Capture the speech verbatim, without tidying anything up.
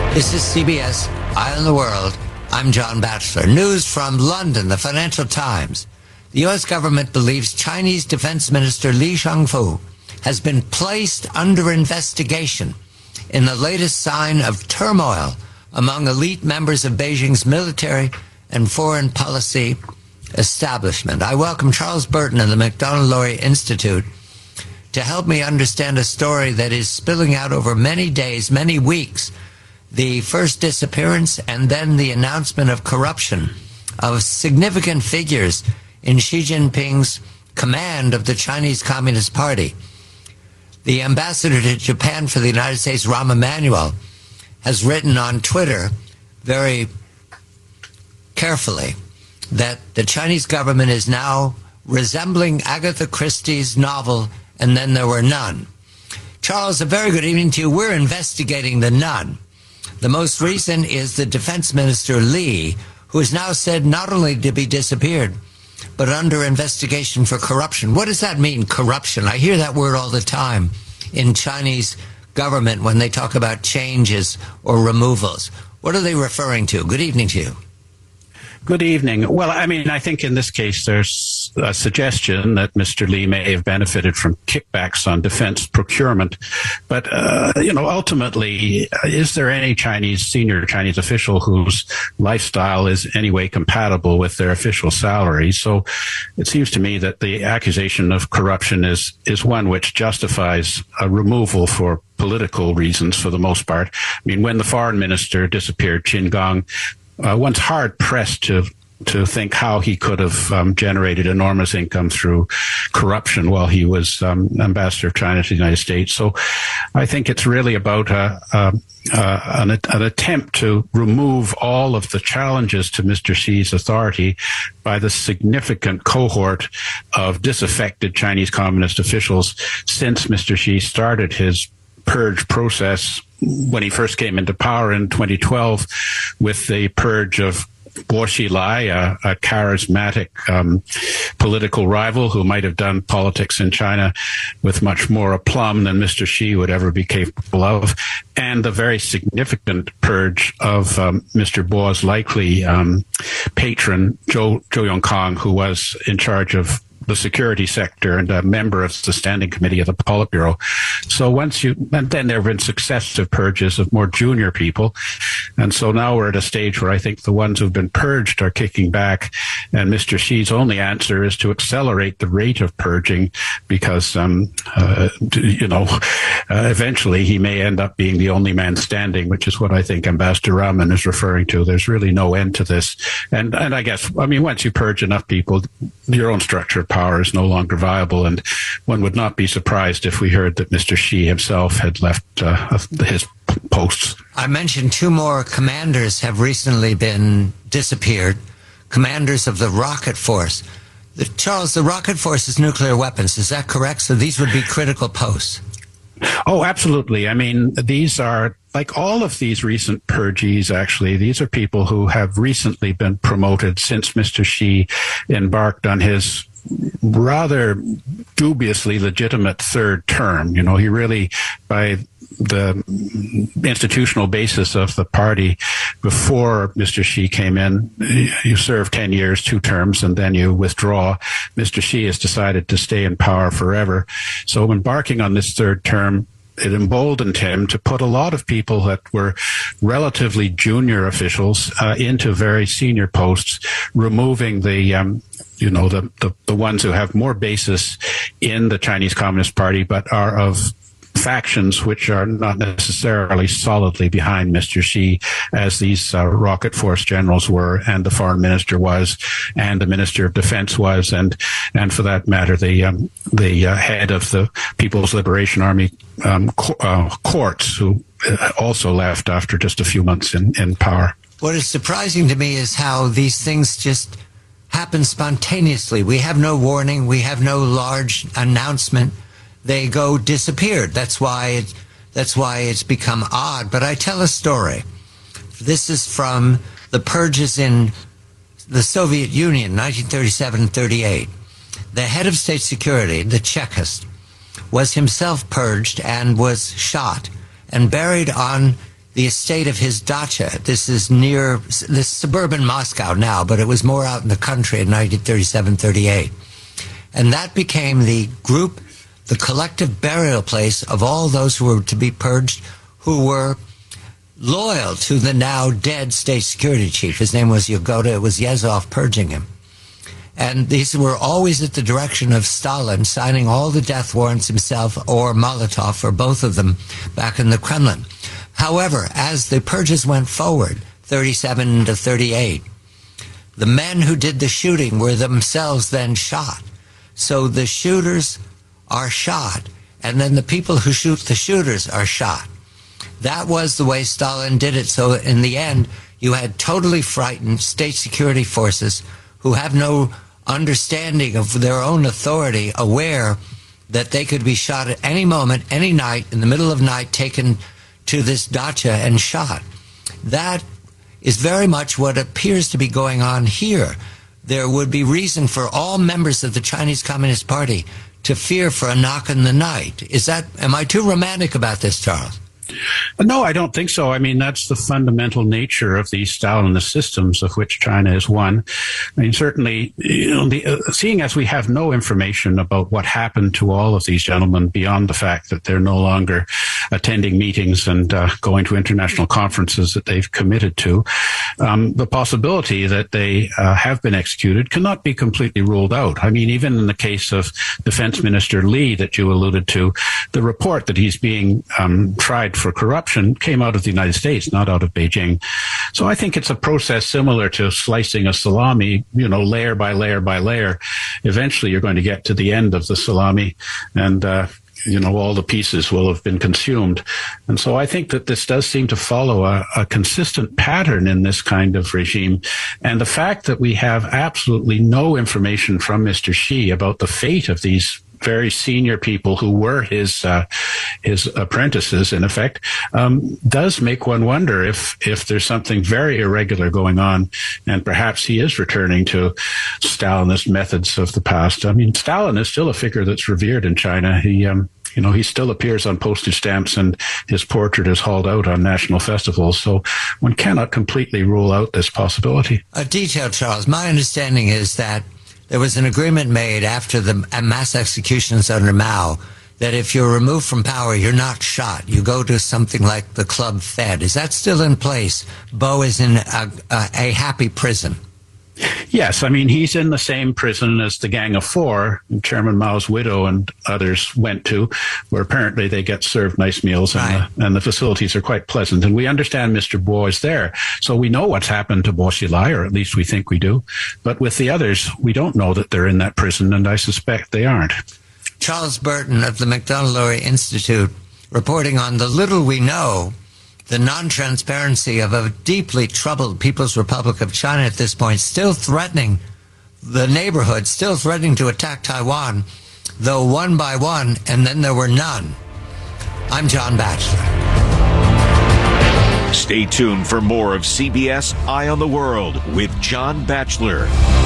This is C B S, Eye on the World. I'm John Batchelor. News from London, the Financial Times. The U S government believes Chinese Defense Minister Li Shangfu has been placed under investigation in the latest sign of turmoil among elite members of Beijing's military and foreign policy establishment. I welcome Charles Burton of the Macdonald-Laurier Institute to help me understand a story that is spilling out over many days, many weeks. The first disappearance and then the announcement of corruption of significant figures in Xi Jinping's command of the Chinese Communist Party. The ambassador to Japan for the United States, Rahm Emanuel, has written on Twitter very carefully that the Chinese government is now resembling Agatha Christie's novel, And Then There Were None. Charles, a very good evening to you. We're investigating the Nun. The most recent is the Defense Minister Li, who is now said not only to be disappeared, but under investigation for corruption. What does that mean, corruption? I hear that word all the time in Chinese government when they talk about changes or removals. What are they referring to? Good evening to you. Good evening. Well, I mean, I think in this case there's a suggestion that Mister Li may have benefited from kickbacks on defense procurement. But, uh, you know, ultimately, is there any Chinese, senior Chinese official whose lifestyle is anyway compatible with their official salary? So it seems to me that the accusation of corruption is, is one which justifies a removal for political reasons for the most part. I mean, when the foreign minister disappeared, Qin Gang, Uh, one's hard-pressed to to think how he could have um, generated enormous income through corruption while he was um, ambassador of China to the United States. So I think it's really about a, a, a, an, an attempt to remove all of the challenges to Mister Xi's authority by the significant cohort of disaffected Chinese Communist officials since Mister Xi started his purge process when he first came into power in twenty twelve with the purge of Bo Xilai, a, a charismatic um, political rival who might have done politics in China with much more aplomb than Mister Xi would ever be capable of, and the very significant purge of um, Mister Bo's likely um, patron, Zhou, Zhou Yongkang, who was in charge of the security sector and a member of the standing committee of the Politburo. So once you, and then there have been successive purges of more junior people. And so now we're at a stage where I think the ones who've been purged are kicking back. And Mister Xi's only answer is to accelerate the rate of purging because, um, uh, you know, uh, eventually he may end up being the only man standing, which is what I think Ambassador Rahman is referring to. There's really no end to this. And, and I guess, I mean, once you purge enough people, your own structure of power Power is no longer viable, and one would not be surprised if we heard that Mister Xi himself had left uh, his posts. I mentioned two more commanders have recently been disappeared, commanders of the rocket force. The, Charles, the rocket force is nuclear weapons, is that correct? So these would be critical posts. Oh, absolutely. I mean, these are, like all of these recent purges, actually, these are people who have recently been promoted since Mister Xi embarked on his rather dubiously legitimate third term. You know, he really, by the institutional basis of the party before Mister Xi came in, you serve ten years, two terms, and then you withdraw. Mister Xi has decided to stay in power forever. So embarking on this third term, it emboldened him to put a lot of people that were relatively junior officials uh, into very senior posts, removing the, um, you know, the, the, the ones who have more basis in the Chinese Communist Party, but are of factions which are not necessarily solidly behind Mister Xi, as these uh, rocket force generals were, and the foreign minister was, and the minister of defense was, and and for that matter, the um, the uh, head of the People's Liberation Army um, co- uh, courts, who also left after just a few months in, in power. What is surprising to me is how these things just happen spontaneously. We have no warning. We have no large announcement. They go disappeared. That's why it, that's why it's become odd. But I tell a story. This is from the purges in the Soviet Union, nineteen thirty-seven and thirty-eight. The head of state security, the Chekist, was himself purged and was shot and buried on the estate of his dacha. This is near this suburban Moscow now, but it was more out in the country in nineteen thirty-seven thirty-eight. And that became the group, the collective burial place of all those who were to be purged, who were loyal to the now dead state security chief. His name was Yagoda. It was Yezhov purging him. And these were always at the direction of Stalin, signing all the death warrants himself, or Molotov, or both of them, back in the Kremlin. However, as the purges went forward, thirty-seven to thirty-eight, the men who did the shooting were themselves then shot. So the shooters are shot, and then the people who shoot the shooters are shot. That was the way Stalin did it. So in the end, you had totally frightened state security forces who have no understanding of their own authority, aware that they could be shot at any moment, any night, in the middle of night, taken to this dacha and shot. That is very much what appears to be going on here. There would be reason for all members of the Chinese Communist Party to fear for a knock in the night. Is that, am I too romantic about this, Charles? No, I don't think so. I mean, that's the fundamental nature of these Stalinist systems, of which China is one. I mean, certainly, you know, the, uh, seeing as we have no information about what happened to all of these gentlemen beyond the fact that they're no longer attending meetings and uh, going to international conferences that they've committed to, um, the possibility that they uh, have been executed cannot be completely ruled out. I mean, even in the case of Defense Minister Li that you alluded to, the report that he's being um, tried for corruption came out of the United States, not out of Beijing. So I think it's a process similar to slicing a salami, you know, layer by layer by layer. Eventually you're going to get to the end of the salami, and uh, you know, all the pieces will have been consumed. And so I think that this does seem to follow a, a consistent pattern in this kind of regime. And the fact that we have absolutely no information from Mister Xi about the fate of these very senior people who were his uh, his apprentices, in effect, um, does make one wonder if if there's something very irregular going on, and perhaps he is returning to Stalinist methods of the past. I mean, Stalin is still a figure that's revered in China. He, um, you know, he still appears on postage stamps, and his portrait is hauled out on national festivals. So one cannot completely rule out this possibility. A detail, Charles. My understanding is that there was an agreement made after the mass executions under Mao that if you're removed from power, you're not shot. You go to something like the Club Fed. Is that still in place? Bo is in a, a, a happy prison. Yes, I mean, he's in the same prison as the Gang of Four, Chairman Mao's widow and others went to, where apparently they get served nice meals, and, right. the, and the facilities are quite pleasant. And we understand Mister Bo is there. So we know what's happened to Bo Xilai, or at least we think we do. But with the others, we don't know that they're in that prison, and I suspect they aren't. Charles Burton of the Macdonald-Laurier Institute, reporting on the little we know, the non-transparency of a deeply troubled People's Republic of China at this point, still threatening the neighborhood, still threatening to attack Taiwan, though one by one, and then there were none. I'm John Batchelor. Stay tuned for more of C B S Eye on the World with John Batchelor.